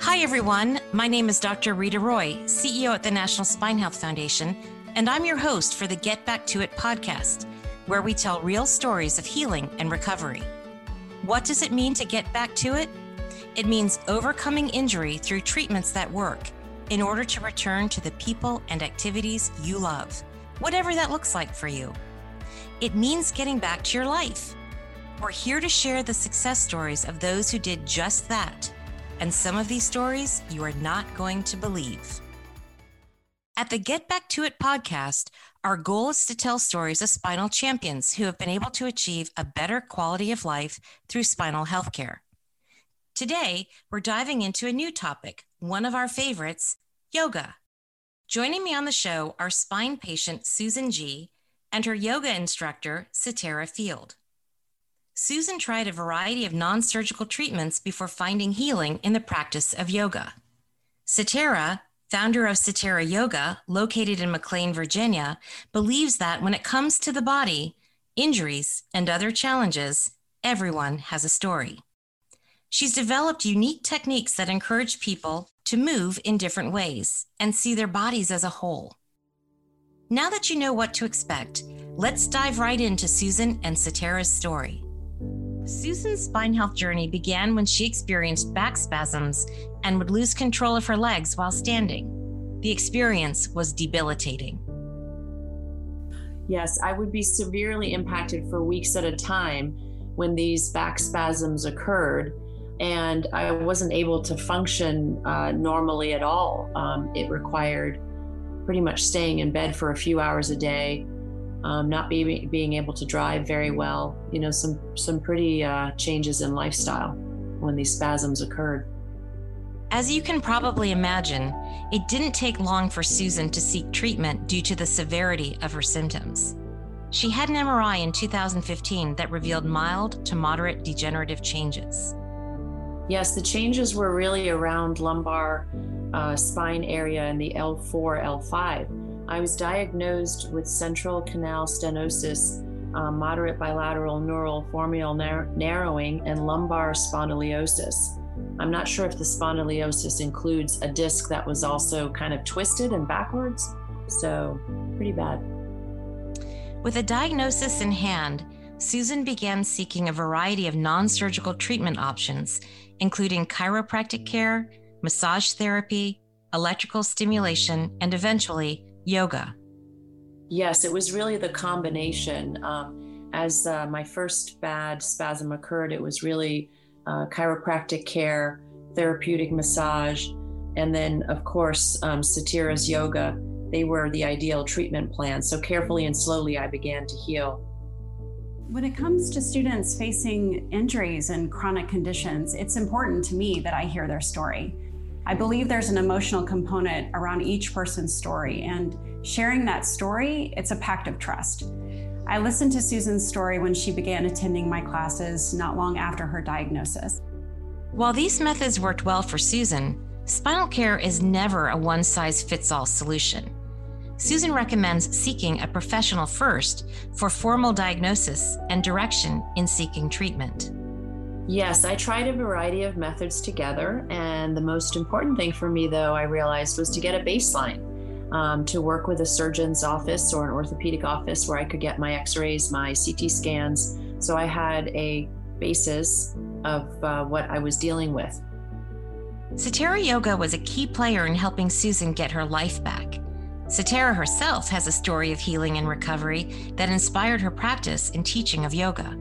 Hi, everyone. My name is Dr. Rita Roy, CEO at the National Spine Health Foundation, and I'm your host for the Get Back to It podcast, where we tell real stories of healing and recovery. What does it mean to get back to it? It means overcoming injury through treatments that work in order to return to the people and activities you love, whatever that looks like for you. It means getting back to your life. We're here to share the success stories of those who did just that. And some of these stories you are not going to believe. At the Get Back to It podcast, our goal is to tell stories of spinal champions who have been able to achieve a better quality of life through spinal healthcare. Today, we're diving into a new topic, one of our favorites, yoga. Joining me on the show are spine patient Susan G. and her yoga instructor, Satara Field. Susan tried a variety of non-surgical treatments before finding healing in the practice of yoga. Satara, founder of Satara Yoga, located in McLean, Virginia, believes that when it comes to the body, injuries, and other challenges, everyone has a story. She's developed unique techniques that encourage people to move in different ways and see their bodies as a whole. Now that you know what to expect, let's dive right into Susan and Satara's story. Susan's spine health journey began when she experienced back spasms and would lose control of her legs while standing. The experience was debilitating. Yes, I would be severely impacted for weeks at a time when these back spasms occurred, and I wasn't able to function normally at all. It required pretty much staying in bed for a few hours a day. Not being able to drive very well, some pretty changes in lifestyle when these spasms occurred. As you can probably imagine, it didn't take long for Susan to seek treatment due to the severity of her symptoms. She had an MRI in 2015 that revealed mild to moderate degenerative changes. Yes, the changes were really around lumbar spine area in the L4, L5. I was diagnosed with central canal stenosis, moderate bilateral neural formial narrowing, and lumbar spondylosis. I'm not sure if the spondylosis includes a disc that was also kind of twisted and backwards, so pretty bad. With a diagnosis in hand, Susan began seeking a variety of non-surgical treatment options, including chiropractic care, massage therapy, electrical stimulation, and eventually, yoga. Yes, it was really the combination. As my first bad spasm occurred, it was really chiropractic care, therapeutic massage, and then, of course, Satara's yoga. They were the ideal treatment plan. So carefully and slowly, I began to heal. When it comes to students facing injuries and chronic conditions, it's important to me that I hear their story. I believe there's an emotional component around each person's story, and sharing that story, it's a pact of trust. I listened to Susan's story when she began attending my classes not long after her diagnosis. While these methods worked well for Susan, spinal care is never a one-size-fits-all solution. Susan recommends seeking a professional first for formal diagnosis and direction in seeking treatment. Yes, I tried a variety of methods together, and the most important thing for me, though, I realized was to get a baseline, to work with a surgeon's office or an orthopedic office where I could get my x-rays, my CT scans, so I had a basis of what I was dealing with. Satara Yoga was a key player in helping Susan get her life back. Satara herself has a story of healing and recovery that inspired her practice and teaching of yoga.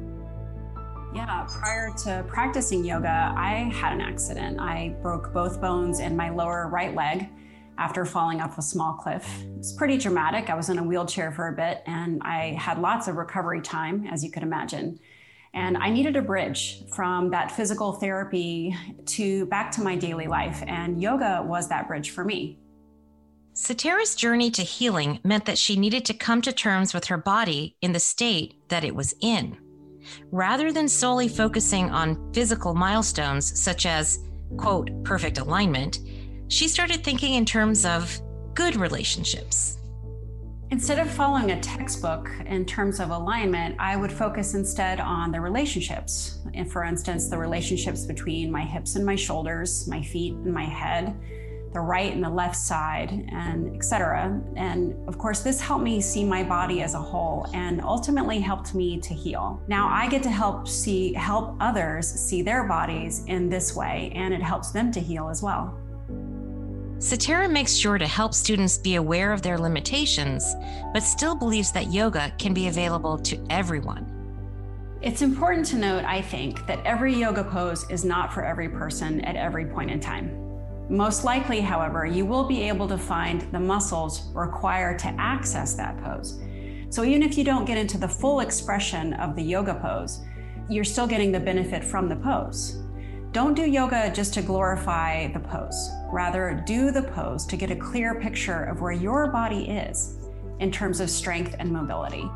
Yeah, prior to practicing yoga, I had an accident. I broke both bones in my lower right leg after falling off a small cliff. It was pretty dramatic. I was in a wheelchair for a bit, and I had lots of recovery time, as you could imagine. And I needed a bridge from that physical therapy back to my daily life, and yoga was that bridge for me. Satara's journey to healing meant that she needed to come to terms with her body in the state that it was in. Rather than solely focusing on physical milestones such as, quote, perfect alignment, she started thinking in terms of good relationships. Instead of following a textbook in terms of alignment, I would focus instead on the relationships. And for instance, the relationships between my hips and my shoulders, my feet and my head, the right and the left side, and etc. And of course, this helped me see my body as a whole and ultimately helped me to heal. Now I get to help others see their bodies in this way, and it helps them to heal as well. Satara makes sure to help students be aware of their limitations, but still believes that yoga can be available to everyone. It's important to note, I think, that every yoga pose is not for every person at every point in time. Most likely, however, you will be able to find the muscles required to access that pose. So even if you don't get into the full expression of the yoga pose, you're still getting the benefit from the pose. Don't do yoga just to glorify the pose. Rather, do the pose to get a clear picture of where your body is in terms of strength and mobility.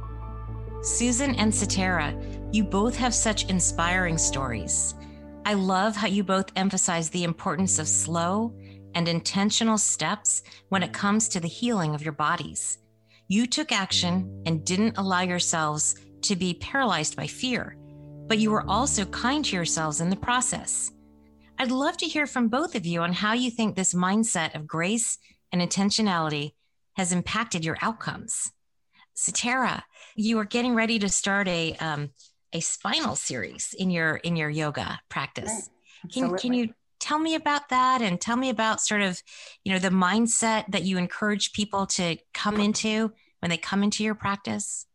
Susan and Satara, you both have such inspiring stories. I love how you both emphasize the importance of slow and intentional steps when it comes to the healing of your bodies. You took action and didn't allow yourselves to be paralyzed by fear, but you were also kind to yourselves in the process. I'd love to hear from both of you on how you think this mindset of grace and intentionality has impacted your outcomes. Satara, you are getting ready to start a spinal series in your yoga practice. Right. Can you tell me about that, and tell me about sort of, the mindset that you encourage people to come into when they come into your practice?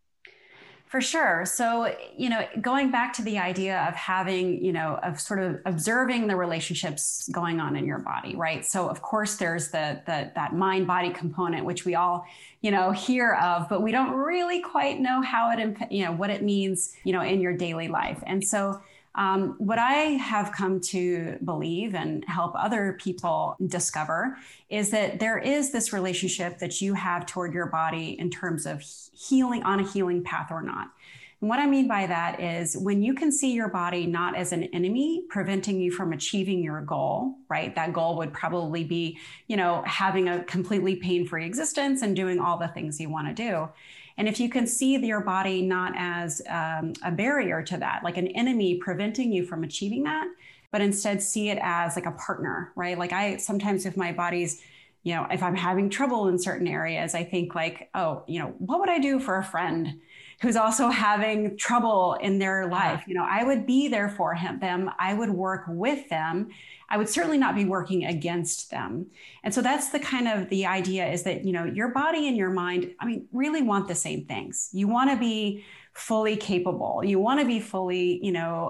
For sure. So, going back to the idea of having, of sort of observing the relationships going on in your body, right? So of course there's that mind body component, which we all, hear of, but we don't really quite know how it, what it means, in your daily life. And so what I have come to believe and help other people discover is that there is this relationship that you have toward your body in terms of healing, on a healing path or not. And what I mean by that is when you can see your body not as an enemy preventing you from achieving your goal, right? That goal would probably be, having a completely pain-free existence and doing all the things you want to do. And if you can see your body not as a barrier to that, like an enemy preventing you from achieving that, but instead see it as like a partner, right? Like sometimes if my body's, if I'm having trouble in certain areas, I think like, oh, what would I do for a friend who's also having trouble in their life? I would be there for them. I would work with them. I would certainly not be working against them. And so that's the idea is that, your body and your mind, really want the same things. You want to be fully capable. You want to be fully,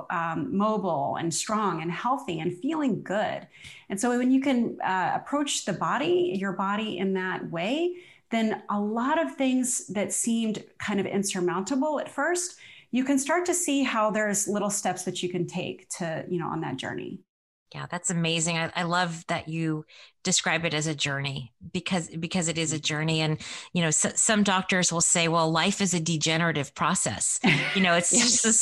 mobile and strong and healthy and feeling good. And so when you can approach your body in that way, then a lot of things that seemed kind of insurmountable at first, you can start to see how there's little steps that you can take to, on that journey. Yeah, that's amazing. I love that you describe it as a journey because it is a journey. And, some doctors will say, well, life is a degenerative process. It's just this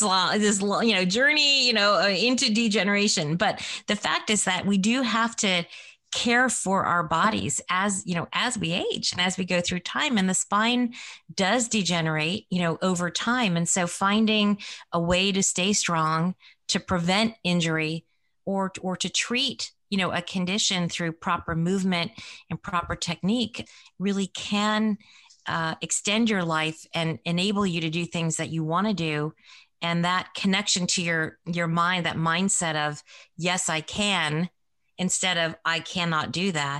journey, into degeneration. But the fact is that we do have to care for our bodies as we age and as we go through time, and the spine does degenerate, over time. And so finding a way to stay strong, to prevent injury, or to treat, a condition through proper movement and proper technique really can extend your life and enable you to do things that you want to do. And that connection to your mind, that mindset of, yes, I can, instead of I cannot do that,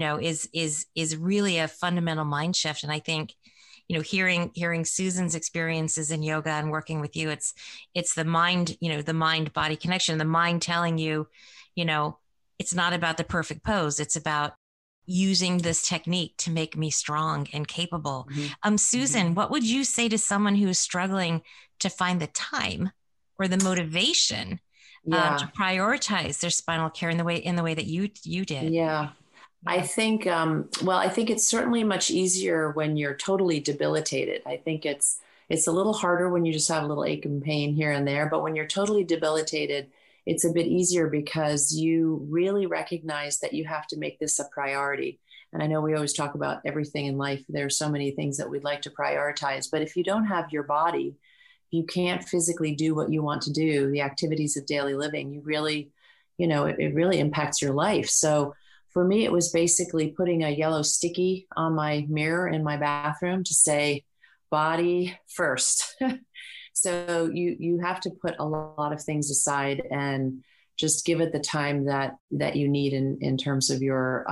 is really a fundamental mind shift. And I think, hearing Susan's experiences in yoga and working with you, it's the mind, the mind body connection, the mind telling you, it's not about the perfect pose. It's about using this technique to make me strong and capable. Mm-hmm. Susan, what would you say to someone who is struggling to find the time or the motivation to prioritize their spinal care in the way that you did? Yeah. I think, I think it's certainly much easier when you're totally debilitated. I think it's a little harder when you just have a little ache and pain here and there, but when you're totally debilitated, it's a bit easier because you really recognize that you have to make this a priority. And I know we always talk about everything in life. There's so many things that we'd like to prioritize, but if you don't have your body, you can't physically do what you want to do, the activities of daily living, you really, it really impacts your life. So for me, it was basically putting a yellow sticky on my mirror in my bathroom to say, body first. So you have to put a lot of things aside and just give it the time that you need in terms of your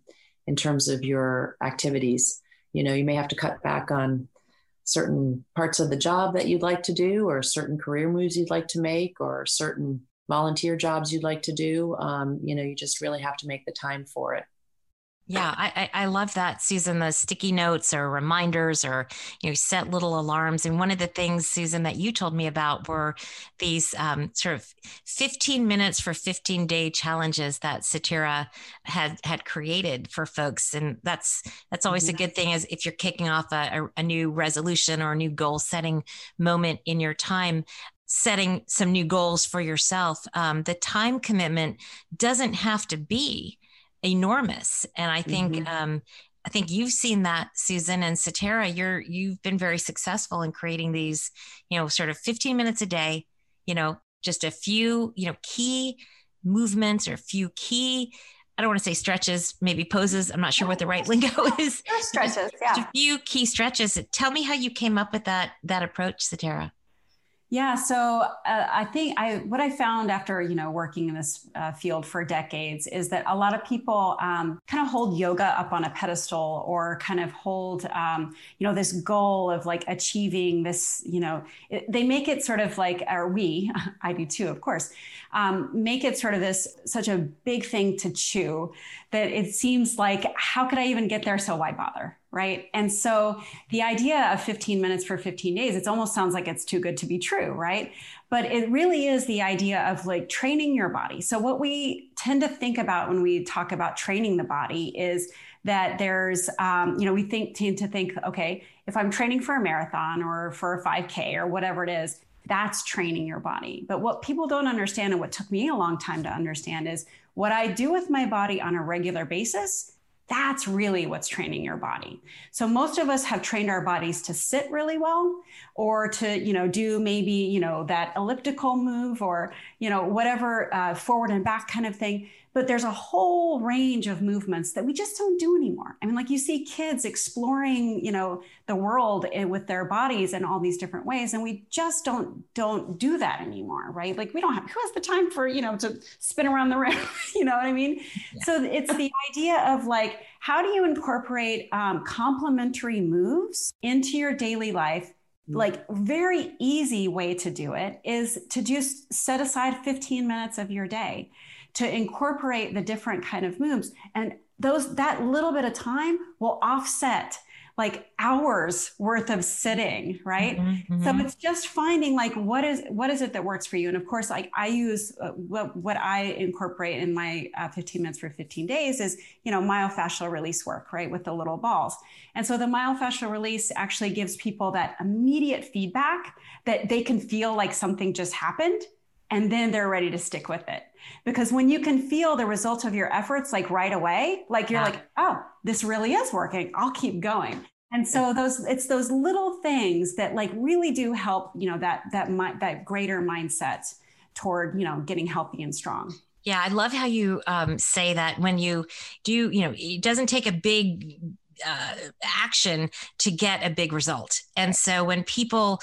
activities. You may have to cut back on certain parts of the job that you'd like to do, or certain career moves you'd like to make, or certain volunteer jobs you'd like to do. You just really have to make the time for it. Yeah, I love that, Susan, the sticky notes or reminders, or, set little alarms. And one of the things, Susan, that you told me about were these sort of 15 minutes for 15-day challenges that Satira had created for folks. And that's always a good thing, as if you're kicking off a new resolution or a new goal setting moment in your time, setting some new goals for yourself. The time commitment doesn't have to be enormous. And I think, I think you've seen that, Susan, and Satira, you've been very successful in creating these, sort of 15 minutes a day, just a few, key movements, or a few key, I don't want to say stretches, maybe poses. I'm not sure what the right lingo is. Stretches, yeah. Just a few key stretches. Tell me how you came up with that approach, Satira. Yeah. So I think what I found after, working in this field for decades is that a lot of people kind of hold yoga up on a pedestal, or kind of hold, this goal of like achieving this, they make it sort of like, I do too, of course, make it sort of such a big thing to chew that it seems like, how could I even get there? So why bother? Right. And so the idea of 15 minutes for 15 days, it almost sounds like it's too good to be true. Right. But it really is the idea of like training your body. So what we tend to think about when we talk about training the body is that there's, we tend to think, okay, if I'm training for a marathon or for a 5K or whatever it is, that's training your body. But what people don't understand, and what took me a long time to understand, is what I do with my body on a regular basis. That's really what's training your body. So most of us have trained our bodies to sit really well, or to, do maybe, that elliptical move, or, whatever, forward and back kind of thing. But there's a whole range of movements that we just don't do anymore. I mean, like, you see kids exploring, the world with their bodies in all these different ways. And we just don't do that anymore, right? Like, who has the time for, to spin around the room, you know what I mean? Yeah. So it's the idea of like, how do you incorporate complementary moves into your daily life? Like, very easy way to do it is to just set aside 15 minutes of your day to incorporate the different kind of moves. And that little bit of time will offset like hours worth of sitting, right? Mm-hmm. So it's just finding like, what is it that works for you? And of course, like, I use what I incorporate in my 15 minutes for 15 days is, myofascial release work, right? With the little balls. And so the myofascial release actually gives people that immediate feedback that they can feel like something just happened, and then they're ready to stick with it. Because when you can feel the results of your efforts, like right away, like you're like, oh, this really is working, I'll keep going. And so it's those little things that like really do help, that greater mindset toward, getting healthy and strong. Yeah. I love how you say that when you do, it doesn't take a big action to get a big result. And so when people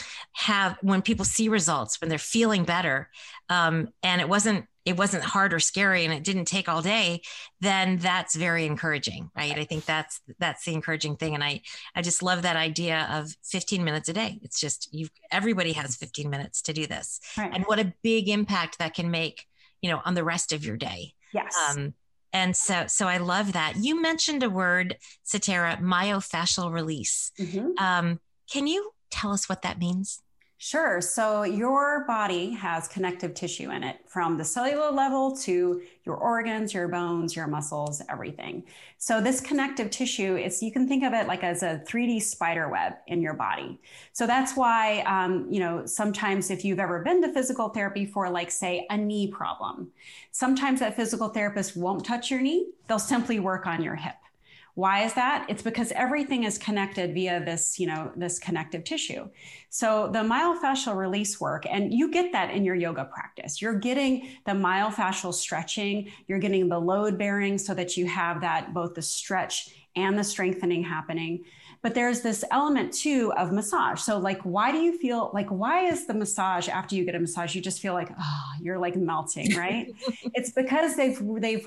see results, when they're feeling better, and it wasn't hard or scary and it didn't take all day, then that's very encouraging, right? I think that's the encouraging thing. And I just love that idea of 15 minutes a day. It's just, everybody has 15 minutes to do this. Right. And what a big impact that can make, on the rest of your day. Yes. And so I love that. You mentioned a word, Satira, myofascial release. Mm-hmm. Can you tell us what that means? Sure. So your body has connective tissue in it, from the cellular level to your organs, your bones, your muscles, everything. So this connective tissue, you can think of it like as a 3D spider web in your body. So that's why, sometimes if you've ever been to physical therapy for, like, say, a knee problem, sometimes that physical therapist won't touch your knee. They'll simply work on your hip. Why is that? It's because everything is connected via this, this connective tissue. So the myofascial release work, and you get that in your yoga practice. You're getting the myofascial stretching, you're getting the load bearing so that you have that both the stretch and the strengthening happening. But there's this element too of massage. So like, why is the massage after you get a massage, you just feel like, oh, you're like melting, right? It's because they've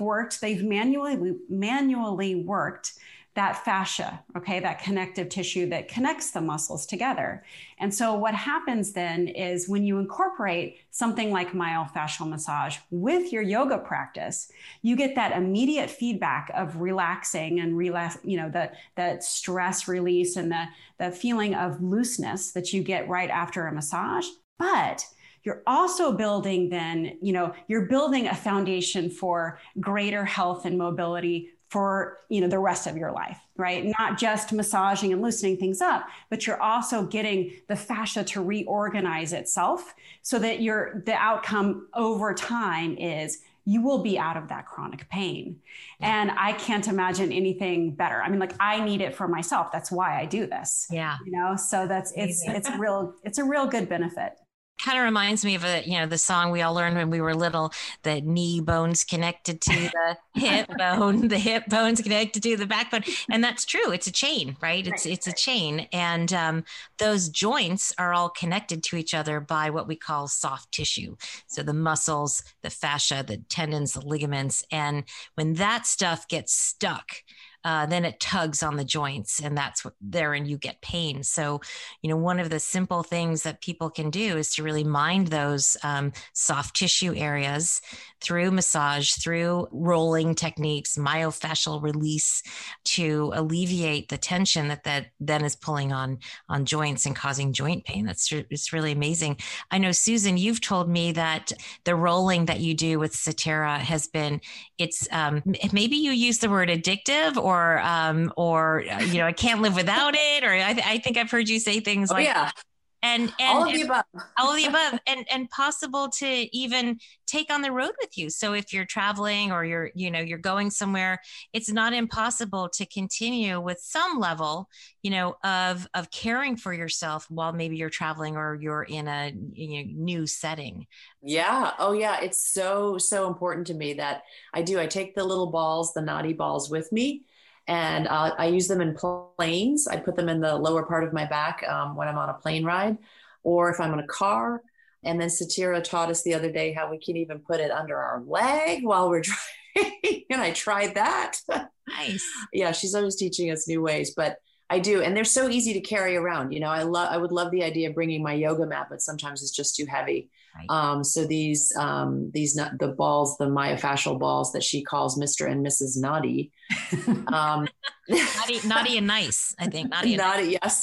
manually worked that fascia, okay, that connective tissue that connects the muscles together. And so what happens then is when you incorporate something like myofascial massage with your yoga practice, you get that immediate feedback of relaxing and that stress release and the feeling of looseness that you get right after a massage. But you're also building then, you're building a foundation for greater health and mobility for, the rest of your life, right? Not just massaging and loosening things up, but you're also getting the fascia to reorganize itself so that the outcome over time is you will be out of that chronic pain. And I can't imagine anything better. I mean, like I need it for myself. That's why I do this. Yeah. So it's a real good benefit. Kind of reminds me of the song we all learned when we were little, the knee bone's connected to the hip bone, the hip bone's connected to the backbone. And that's true. It's a chain, right? It's a chain. And those joints are all connected to each other by what we call soft tissue. So the muscles, the fascia, the tendons, the ligaments. And when that stuff gets stuck, then it tugs on the joints, and that's and you get pain. So, one of the simple things that people can do is to really mind those soft tissue areas through massage, through rolling techniques, myofascial release, to alleviate the tension that then is pulling on joints and causing joint pain. It's really amazing. I know, Susan, you've told me that the rolling that you do with Cetera has been, maybe you use the word addictive or I can't live without it, or I think I've heard you say things like, yeah. And all of the above, all of the above, and possible to even take on the road with you. So if you're traveling or you're going somewhere, it's not impossible to continue with some level, of caring for yourself while maybe you're traveling or you're in a new setting. Yeah. Oh yeah. It's so important to me that I take the little balls, the Nadi balls with me. And I use them in planes. I put them in the lower part of my back when I'm on a plane ride, or if I'm in a car. And then Cetera taught us the other day how we can even put it under our leg while we're driving. And I tried that. Nice. Yeah, she's always teaching us new ways, but I do. And they're so easy to carry around. I would love the idea of bringing my yoga mat, but sometimes it's just too heavy. Right. So the balls, the myofascial balls that she calls Mr. and Mrs. Nadi. Naughty and nice, I think. Naughty, yes.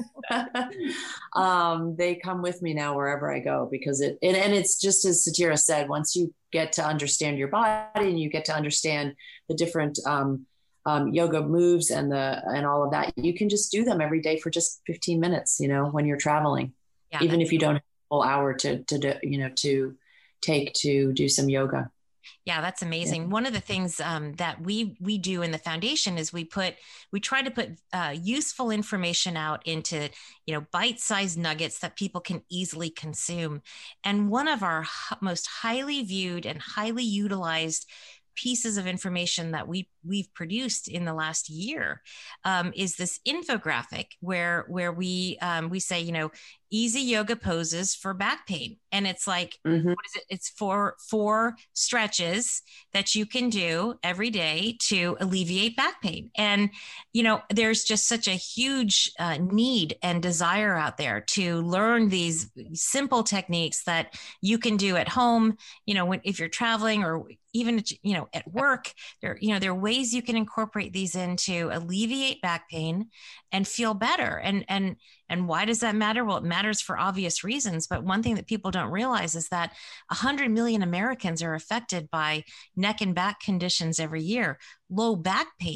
They come with me now wherever I go, because it's just as Cetera said, once you get to understand your body and you get to understand the different yoga moves and all of that, you can just do them every day for just 15 minutes, when you're traveling, even if you don't have a whole hour to take to do some yoga. Yeah, that's amazing. Yeah. One of the things that we do in the foundation is we try to put useful information out into, bite-sized nuggets that people can easily consume. And one of our most highly viewed and highly utilized pieces of information that we've produced in the last year is this infographic where we say, easy yoga poses for back pain. And it's like, What is it? It's four stretches that you can do every day to alleviate back pain. And, there's just such a huge need and desire out there to learn these simple techniques that you can do at home, if you're traveling or even, at work. There are ways you can incorporate these in to alleviate back pain and feel better. And why does that matter? Well, it matters for obvious reasons. But one thing that people don't realize is that 100 million Americans are affected by neck and back conditions every year. Low back pain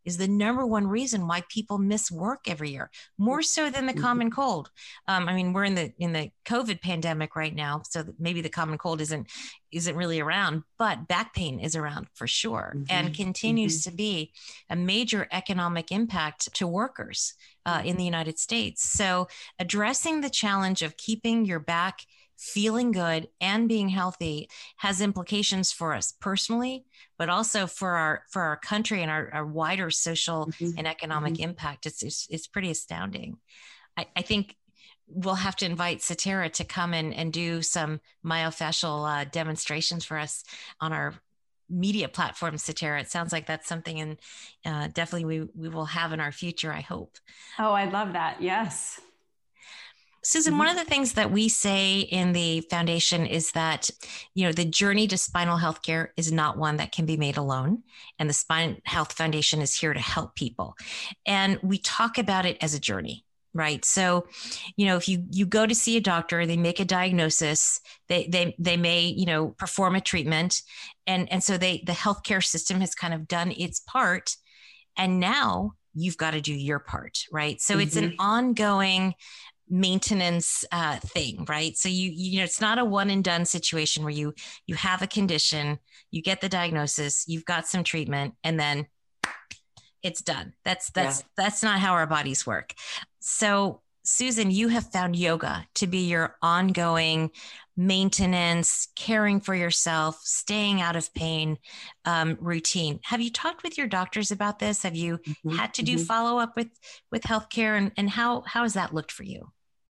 is the number one reason why people miss work every year, more so than the common cold. I mean, we're in the COVID pandemic right now, so maybe the common cold isn't really around, but back pain is around for sure, and continues to be a major economic impact to workers in the United States. So addressing the challenge of keeping your back feeling good and being healthy has implications for us personally, but also for our country and our wider social and economic impact. It's pretty astounding. I think we'll have to invite Cetera to come and do some myofascial demonstrations for us on our media platform, Cetera. It sounds like that's something, and definitely we will have in our future, I hope. Oh, I love that. Yes. Susan, one of the things that we say in the foundation is that, the journey to spinal healthcare is not one that can be made alone. And the Spine Health Foundation is here to help people. And we talk about it as a journey, right? So, if you go to see a doctor, they make a diagnosis, they may, perform a treatment. And so the healthcare system has kind of done its part. And now you've got to do your part, right? So it's an ongoing maintenance thing, right? So it's not a one and done situation where you have a condition, you get the diagnosis, you've got some treatment, and then it's done. That's not how our bodies work. So Susan, you have found yoga to be your ongoing maintenance, caring for yourself, staying out of pain routine. Have you talked with your doctors about this? Have you had to do follow up with healthcare, and how has that looked for you?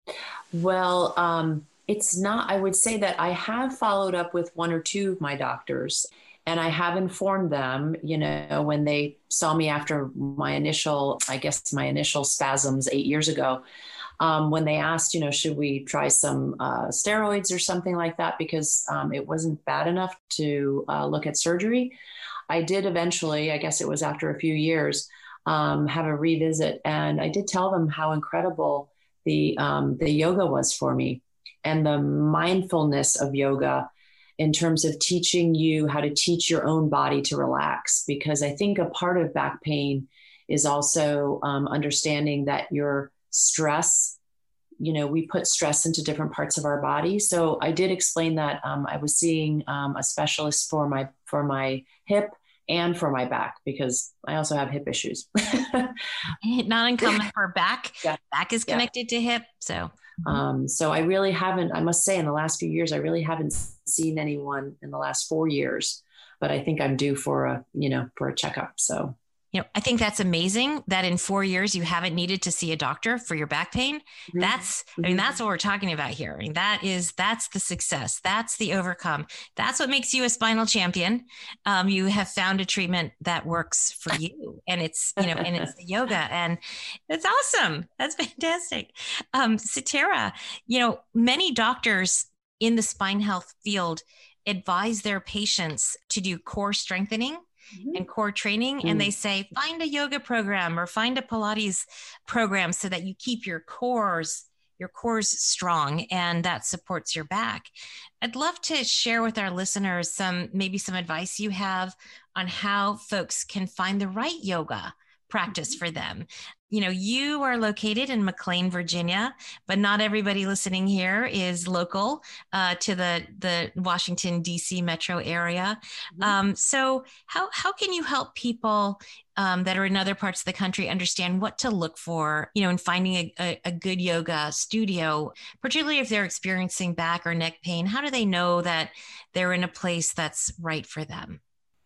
Well, it's not, I would say that I have followed up with one or two of my doctors, and I have informed them, when they saw me after my initial spasms 8 years ago, when they asked, should we try some steroids or something like that, because it wasn't bad enough to look at surgery. I did eventually, I guess it was after a few years, have a revisit, and I did tell them how incredible the yoga was for me, and the mindfulness of yoga in terms of teaching you how to teach your own body to relax. Because I think a part of back pain is also understanding that your stress, we put stress into different parts of our body. So I did explain that I was seeing a specialist for my hip and for my back, because I also have hip issues. Not uncommon for back. Yeah. Back is connected to hip. So I really haven't, I must say, in the last few years, I really haven't seen anyone in the last 4 years, but I think I'm due for a checkup. So, I think that's amazing that in 4 years, you haven't needed to see a doctor for your back pain. That's what we're talking about here. I mean, that's the success. That's the overcome. That's what makes you a spinal champion. You have found a treatment that works for you, and it's the yoga, and it's awesome. That's fantastic. Cetera, many doctors in the spine health field advise their patients to do core strengthening and core training. And they say, find a yoga program or find a Pilates program so that you keep your cores strong, and that supports your back. I'd love to share with our listeners some advice you have on how folks can find the right yoga practice for them. You are located in McLean, Virginia, but not everybody listening here is local to the Washington, D.C. metro area. So how can you help people that are in other parts of the country understand what to look for, in finding a good yoga studio, particularly if they're experiencing back or neck pain? How do they know that they're in a place that's right for them?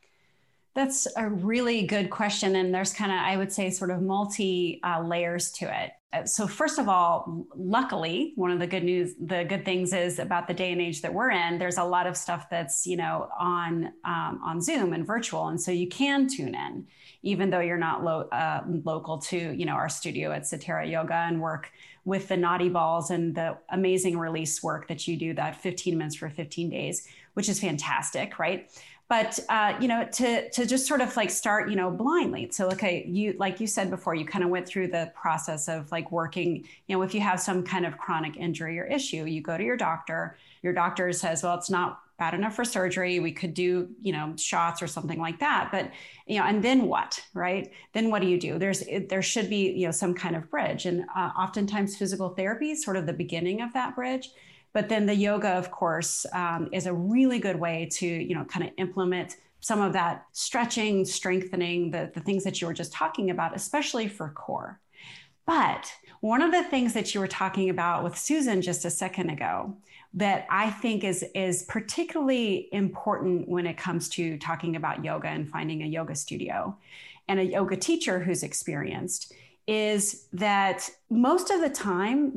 That's a really good question. And there's kind of, I would say, sort of multi layers to it. So first of all, luckily, one of the good things is about the day and age that we're in, there's a lot of stuff that's, on Zoom and virtual. And so you can tune in, even though you're not local to, our studio at Cetera Yoga, and work with the Naughty Balls and the amazing release work that you do, that 15 minutes for 15 days, which is fantastic, right? But, to just sort of like start, blindly. So, okay, like you said before, you kind of went through the process of like working, if you have some kind of chronic injury or issue, you go to your doctor says, well, it's not bad enough for surgery. We could do, shots or something like that. But, and then what, right? Then what do you do? There should be, some kind of bridge. And oftentimes physical therapy is sort of the beginning of that bridge. But then the yoga, of course, is a really good way to, kind of implement some of that stretching, strengthening, the things that you were just talking about, especially for core. But one of the things that you were talking about with Susan just a second ago that I think is particularly important when it comes to talking about yoga and finding a yoga studio and a yoga teacher who's experienced is that most of the time,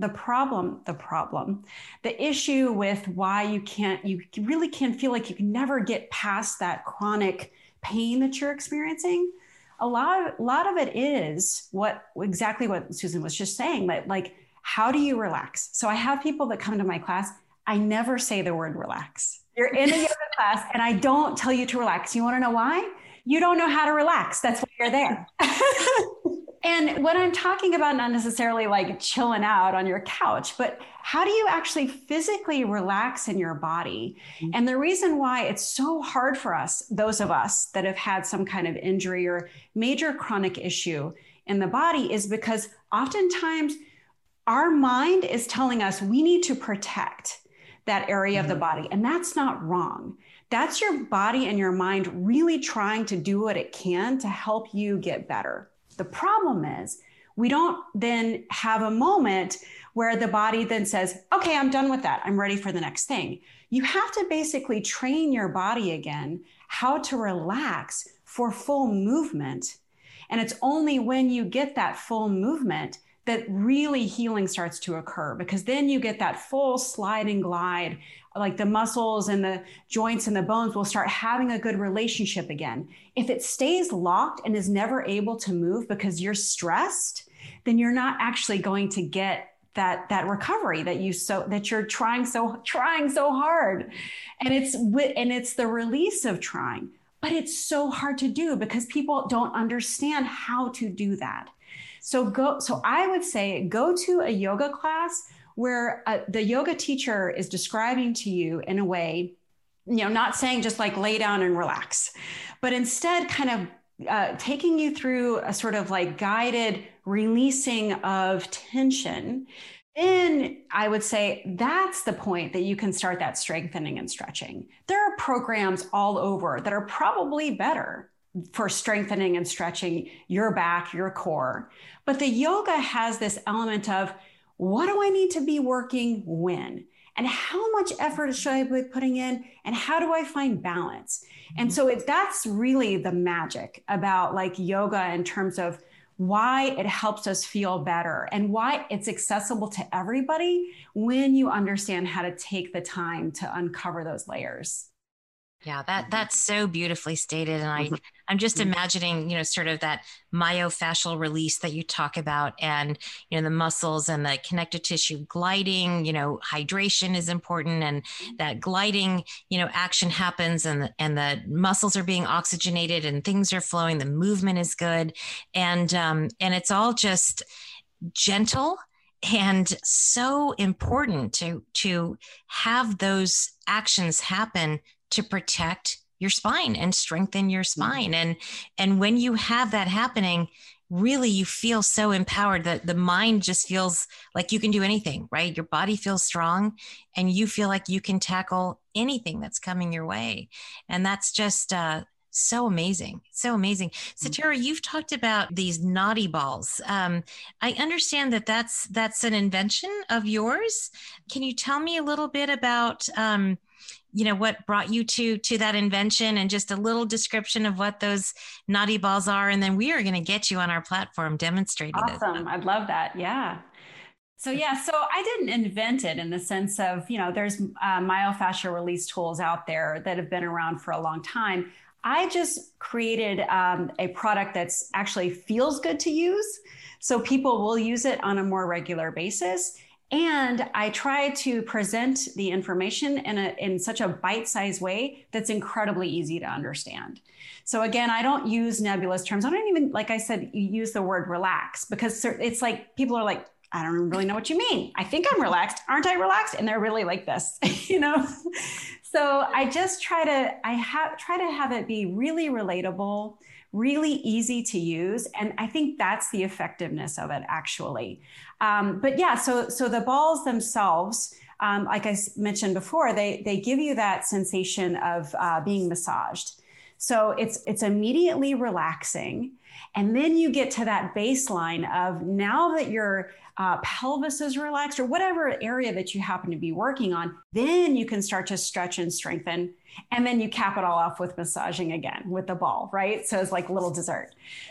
the issue with why you really can feel like you can never get past that chronic pain that you're experiencing. A lot of it is exactly what Susan was just saying, that like, how do you relax? So I have people that come to my class. I never say the word relax. You're in a yoga class and I don't tell you to relax. You want to know why? You don't know how to relax. That's why you're there. And what I'm talking about, not necessarily like chilling out on your couch, but how do you actually physically relax in your body? And the reason why it's so hard for us, those of us that have had some kind of injury or major chronic issue in the body, is because oftentimes our mind is telling us we need to protect that area of the body. And that's not wrong. That's your body and your mind really trying to do what it can to help you get better. The problem is we don't then have a moment where the body then says, okay, I'm done with that. I'm ready for the next thing. You have to basically train your body again how to relax for full movement. And it's only when you get that full movement that really healing starts to occur, because then you get that full slide and glide, like the muscles and the joints and the bones will start having a good relationship again. If it stays locked and is never able to move because you're stressed, then you're not actually going to get that recovery that you're trying so hard. And it's the release of trying, but it's so hard to do because people don't understand how to do that. So I would say go to a yoga class where the yoga teacher is describing to you in a way, not saying just like lay down and relax, but instead kind of taking you through a sort of like guided releasing of tension. Then I would say that's the point that you can start that strengthening and stretching. There are programs all over that are probably better for strengthening and stretching your back, your core. But the yoga has this element of, what do I need to be working when? And how much effort should I be putting in? And how do I find balance? And so that's really the magic about like yoga in terms of why it helps us feel better and why it's accessible to everybody when you understand how to take the time to uncover those layers. Yeah, that's so beautifully stated. And I'm just imagining, sort of that myofascial release that you talk about and, the muscles and the connective tissue gliding, hydration is important, and that gliding, action happens and the muscles are being oxygenated and things are flowing. The movement is good. And it's all just gentle and so important to have those actions happen to protect your spine and strengthen your spine. And when you have that happening, really you feel so empowered that the mind just feels like you can do anything, right? Your body feels strong and you feel like you can tackle anything that's coming your way. And that's just so amazing. So amazing. So Tara, you've talked about these naughty balls. I understand that that's an invention of yours. Can you tell me a little bit about what brought you to that invention and just a little description of what those naughty balls are? And then we are going to get you on our platform demonstrating this. Awesome. I'd love that. Yeah. So I didn't invent it in the sense of, there's myofascial release tools out there that have been around for a long time. I just created a product that's actually feels good to use. So people will use it on a more regular basis. And I try to present the information in such a bite-sized way that's incredibly easy to understand. So again, I don't use nebulous terms. I don't even, like I said, use the word relax, because it's like people are like, I don't really know what you mean. I think I'm relaxed. Aren't I relaxed? And they're really like this, So I just try to have it be really relatable, really easy to use. And I think that's the effectiveness of it, actually. But yeah, so the balls themselves, like I mentioned before, they give you that sensation of being massaged. So it's immediately relaxing. And then you get to that baseline of, now that your pelvis is relaxed, or whatever area that you happen to be working on, then you can start to stretch and strengthen. And then you cap it all off with massaging again with the ball, right? So it's like a little dessert.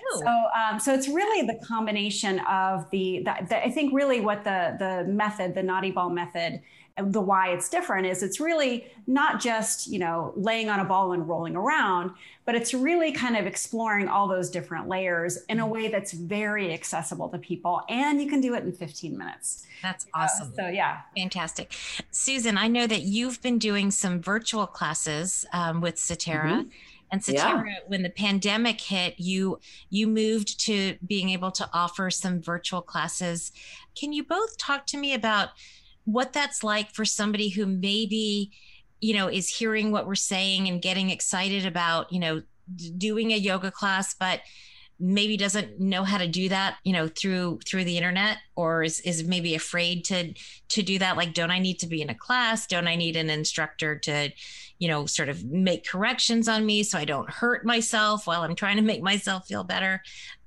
So it's really the combination of I think really what the method, the Nadi ball method, the why it's different is it's really not just, laying on a ball and rolling around, but it's really kind of exploring all those different layers in a way that's very accessible to people. And you can do it in 15 minutes. That's awesome. So yeah. Fantastic. Susan, I know that you've been doing some virtual classes with Cetera. Mm-hmm. And Cetera, when the pandemic hit, you moved to being able to offer some virtual classes. Can you both talk to me about what that's like for somebody who maybe, is hearing what we're saying and getting excited about, doing a yoga class, but maybe doesn't know how to do that, through the internet, or is maybe afraid to do that? Like, don't I need to be in a class? Don't I need an instructor to, sort of make corrections on me so I don't hurt myself while I'm trying to make myself feel better?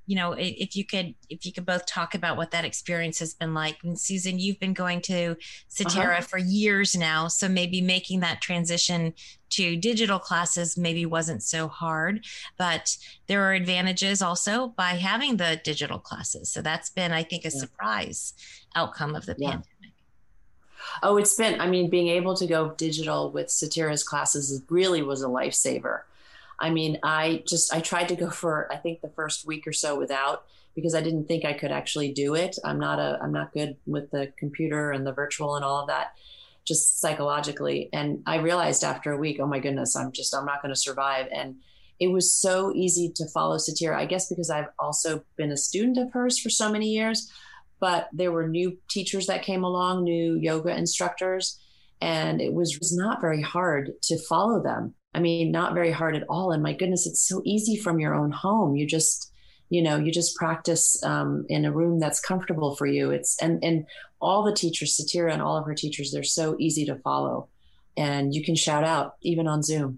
If you could both talk about what that experience has been like. And Susan, you've been going to Cetera for years now, so maybe making that transition to digital classes maybe wasn't so hard, but there are advantages also by having the digital classes. So that's been, I think, a surprise outcome of the pandemic. Oh, being able to go digital with Cetera's classes really was a lifesaver. I tried to go for, I think, the first week or so without, because I didn't think I could actually do it. I'm not good with the computer and the virtual and all of that, just psychologically. And I realized after a week, oh my goodness, I'm not going to survive. And it was so easy to follow Cetera, I guess, because I've also been a student of hers for so many years, but there were new teachers that came along, new yoga instructors, and it was not very hard to follow them. Not very hard at all. And my goodness, it's so easy from your own home. You just practice in a room that's comfortable for you. And all the teachers, Cetera and all of her teachers, they're so easy to follow. And you can shout out even on Zoom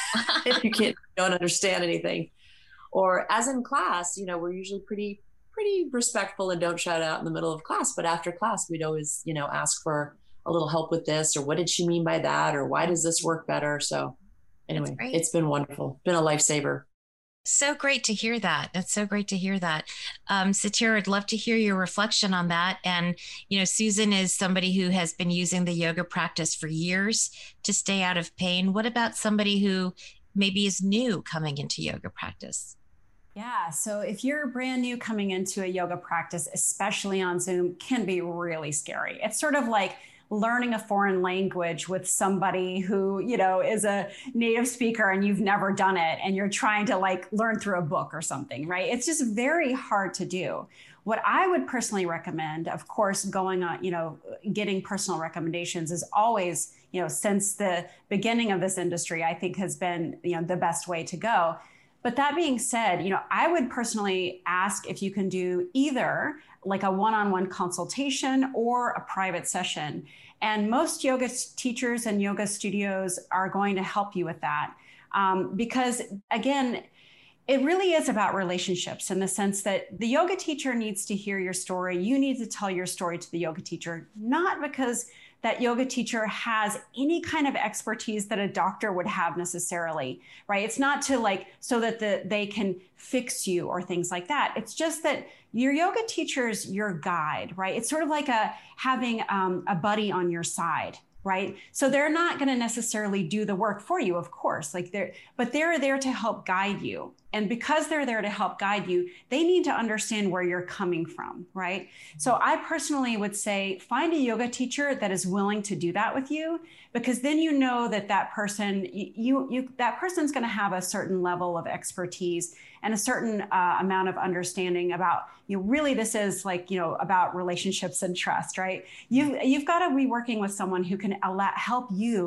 if you don't understand anything. Or as in class, we're usually pretty respectful and don't shout out in the middle of class. But after class, we'd always, ask for a little help with this, or what did she mean by that? Or why does this work better? So anyway, it's been wonderful. Been a lifesaver. So great to hear that. That's so great to hear that. Cetera, I'd love to hear your reflection on that. And, Susan is somebody who has been using the yoga practice for years to stay out of pain. What about somebody who maybe is new coming into yoga practice? Yeah. So if you're brand new coming into a yoga practice, especially on Zoom, can be really scary. It's sort of like learning a foreign language with somebody who, is a native speaker and you've never done it and you're trying to learn through a book or something, right? It's just very hard to do. What I would personally recommend, of course, going on, getting personal recommendations is always, since the beginning of this industry, I think has been, the best way to go. But that being said, I would personally ask if you can do either like a one-on-one consultation or a private session. And most yoga teachers and yoga studios are going to help you with that. Because again, it really is about relationships in the sense that the yoga teacher needs to hear your story. You need to tell your story to the yoga teacher, not because that yoga teacher has any kind of expertise that a doctor would have necessarily, right? It's not to so that they can fix you or things like that. It's just that your yoga teacher is your guide, right? It's sort of like having a buddy on your side, right? So they're not going to necessarily do the work for you, of course, but they're there to help guide you. And because they're there to help guide you, they need to understand where you're coming from, right? So I personally would say, find a yoga teacher that is willing to do that with you, because then you know that person, that person's going to have a certain level of expertise and a certain amount of understanding about, really this is about relationships and trust, right? You've got to be working with someone who can help you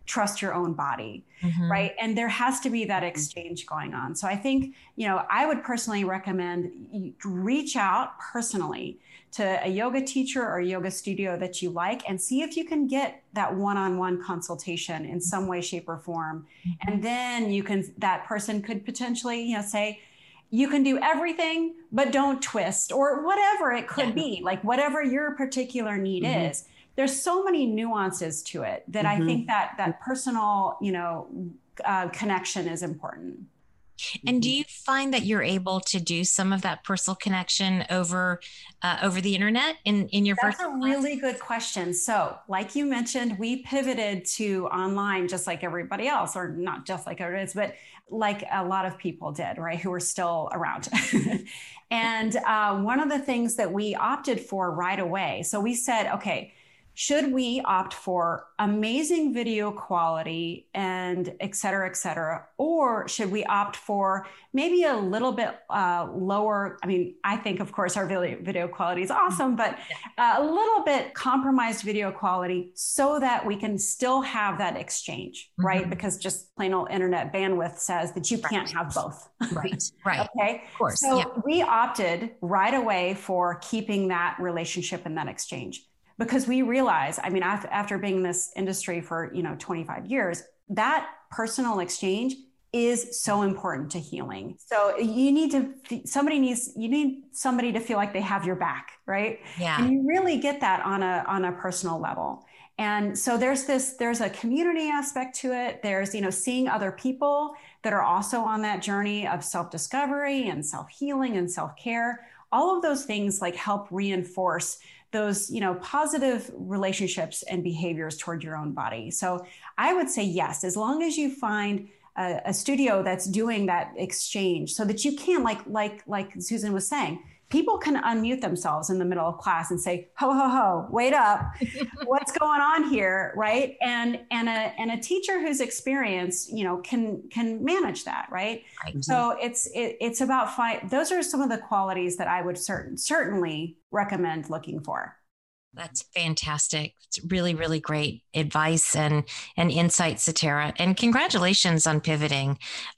trust your own body, Mm-hmm. right? And there has to be that exchange going on. So I think, I would personally recommend you reach out personally to a yoga teacher or yoga studio that you like and see if you can get that one-on-one consultation in some way, shape, or form. Mm-hmm. And then that person could potentially, say, you can do everything, but don't twist, or whatever it could be, like whatever your particular need Mm-hmm. is. There's so many nuances to it that I think that personal, connection is important. And do you find that you're able to do some of that personal connection over the internet in your That's virtual a really good question. So, like you mentioned, we pivoted to online just like everybody else, or not just like everybody else, but like a lot of people did, right, who are still around. And one of the things that we opted for right away, so we said, okay, should we opt for amazing video quality and et cetera, or should we opt for maybe a little bit lower? I mean, I think, of course, our video quality is awesome, but a little bit compromised video quality so that we can still have that exchange, right? Because just plain old internet bandwidth says that you can't have both. Right. Okay. Of course. So we opted right away for keeping that relationship and that exchange. Because we realize, I mean, after being in this industry for, 25 years, that personal exchange is so important to healing. So you need somebody to feel like they have your back, right? Yeah. And you really get that on a personal level. And so there's a community aspect to it. There's, seeing other people that are also on that journey of self-discovery and self-healing and self-care. All of those things like help reinforce those, positive relationships and behaviors toward your own body. So I would say yes, as long as you find a studio that's doing that exchange so that you can, like Susan was saying, people can unmute themselves in the middle of class and say, ho, ho, ho, wait up, what's going on here, right? And a teacher who's experienced, can manage that, right? So it's about those are some of the qualities that I would certainly recommend looking for. That's fantastic. It's really, really great advice and insight, Satara. And congratulations on pivoting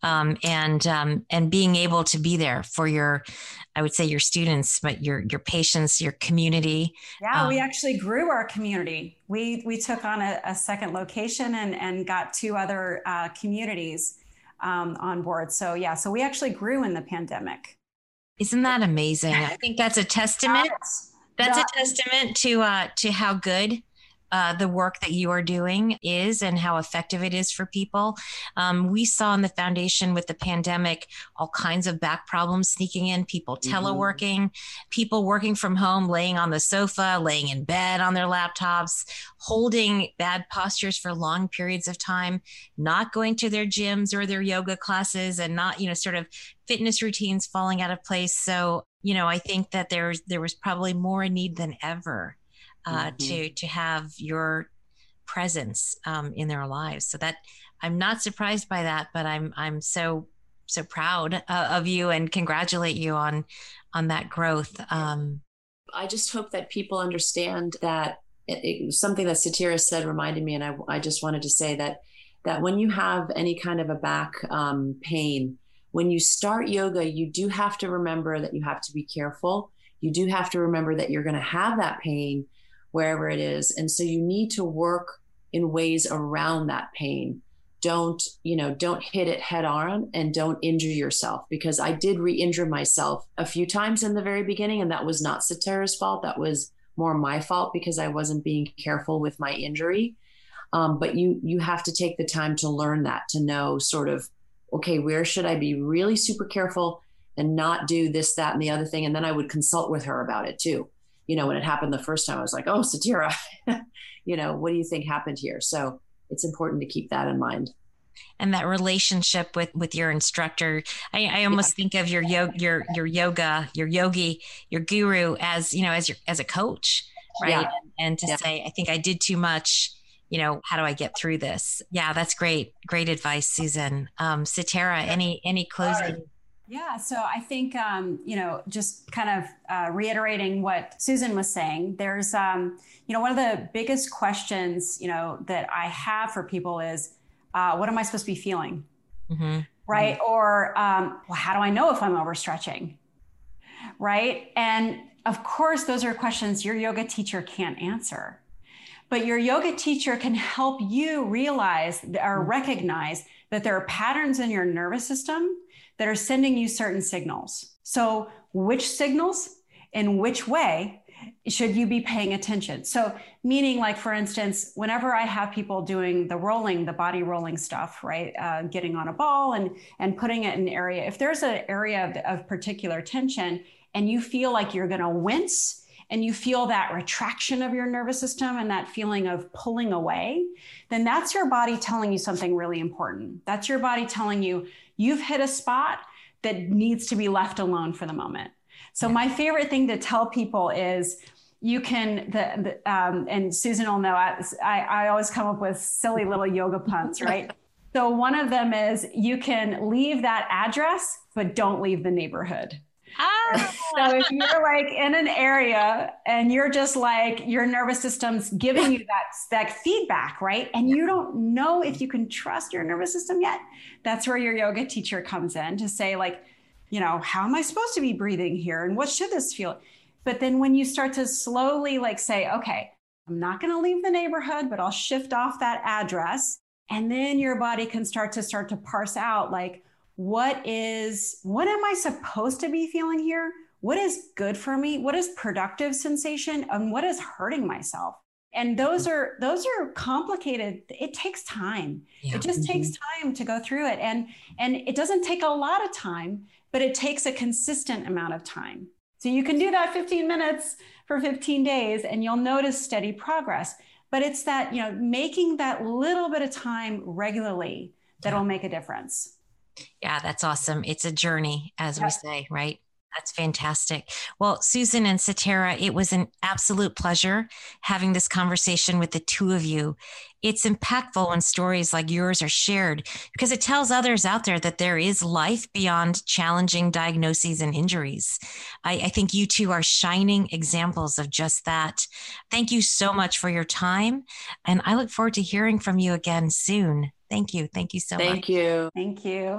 and being able to be there for your students, but your patients, your community. Yeah, we actually grew our community. We took on a second location and got 2 other communities on board. So so we actually grew in the pandemic. Isn't that amazing? I think that's a testament. That's a testament to how good the work that you are doing is and how effective it is for people. We saw in the foundation with the pandemic, all kinds of back problems sneaking in, people teleworking, people working from home, laying on the sofa, laying in bed on their laptops, holding bad postures for long periods of time, not going to their gyms or their yoga classes, and not, sort of fitness routines falling out of place. So, I think that there was probably more a need than ever to have your presence in their lives. So that I'm not surprised by that, but I'm so proud of you and congratulate you on that growth. I just hope that people understand that something that Satara said reminded me, and I just wanted to say that when you have any kind of a back pain, when you start yoga, you do have to remember that you have to be careful. You do have to remember that you're going to have that pain wherever it is. And so you need to work in ways around that pain. Don't hit it head on and don't injure yourself, because I did re-injure myself a few times in the very beginning. And that was not Satara's fault. That was more my fault because I wasn't being careful with my injury. But you have to take the time to learn that, to know sort of, okay, where should I be really super careful and not do this, that, and the other thing? And then I would consult with her about it too. When it happened the first time, I was like, oh, Satara, what do you think happened here? So it's important to keep that in mind. And that relationship with your instructor, I almost think of your yoga, your yogi, your guru as a coach, right? Yeah. And to say, I think I did too much. How do I get through this? Yeah, that's great. Great advice, Susan. Satara, any closing Yeah, so I think, just kind of reiterating what Susan was saying, there's, one of the biggest questions, that I have for people is, what am I supposed to be feeling? Mm-hmm. Right? Or, well, how do I know if I'm overstretching? Right? And of course, those are questions your yoga teacher can't answer. But your yoga teacher can help you realize or recognize that there are patterns in your nervous system that are sending you certain signals. So which signals in which way should you be paying attention? So meaning, like, for instance, whenever I have people doing the body rolling stuff, right? Getting on a ball and putting it in an area, if there's an area of particular tension and you feel like you're going to wince, and you feel that retraction of your nervous system and that feeling of pulling away, then that's your body telling you something really important. That's your body telling you you've hit a spot that needs to be left alone for the moment. So my favorite thing to tell people is you can, and Susan will know, I always come up with silly little yoga puns, right? So one of them is you can leave that address, but don't leave the neighborhood. So if you're like in an area and you're just like, your nervous system's giving you that feedback, right? And you don't know if you can trust your nervous system yet. That's where your yoga teacher comes in to say, like, how am I supposed to be breathing here? And what should this feel? But then when you start to slowly like say, okay, I'm not going to leave the neighborhood, but I'll shift off that address. And then your body can start to parse out, like, what am I supposed to be feeling here? What is good for me? What is productive sensation? And what is hurting myself? And those are complicated. It takes time. Yeah. It just takes time to go through it. And it doesn't take a lot of time, but it takes a consistent amount of time. So you can do that 15 minutes for 15 days and you'll notice steady progress. But it's that, making that little bit of time regularly that'll make a difference. Yeah, that's awesome. It's a journey, as we say, right? That's fantastic. Well, Susan and Satara, it was an absolute pleasure having this conversation with the two of you. It's impactful when stories like yours are shared because it tells others out there that there is life beyond challenging diagnoses and injuries. I think you two are shining examples of just that. Thank you so much for your time. And I look forward to hearing from you again soon. Thank you. Thank you so much. Thank you. Thank you.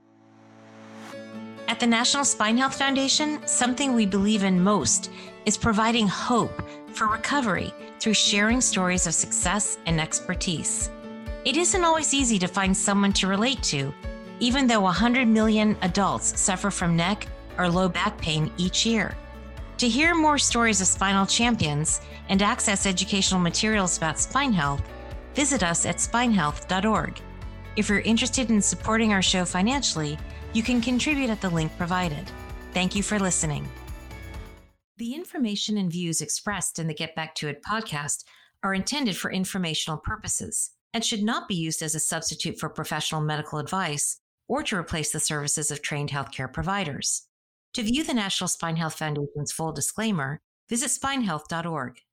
At the National Spine Health Foundation, something we believe in most is providing hope for recovery through sharing stories of success and expertise. It isn't always easy to find someone to relate to, even though 100 million adults suffer from neck or low back pain each year. To hear more stories of spinal champions and access educational materials about spine health, visit us at spinehealth.org. If you're interested in supporting our show financially, you can contribute at the link provided. Thank you for listening. The information and views expressed in the Get Back to It podcast are intended for informational purposes and should not be used as a substitute for professional medical advice or to replace the services of trained healthcare providers. To view the National Spine Health Foundation's full disclaimer, visit spinehealth.org.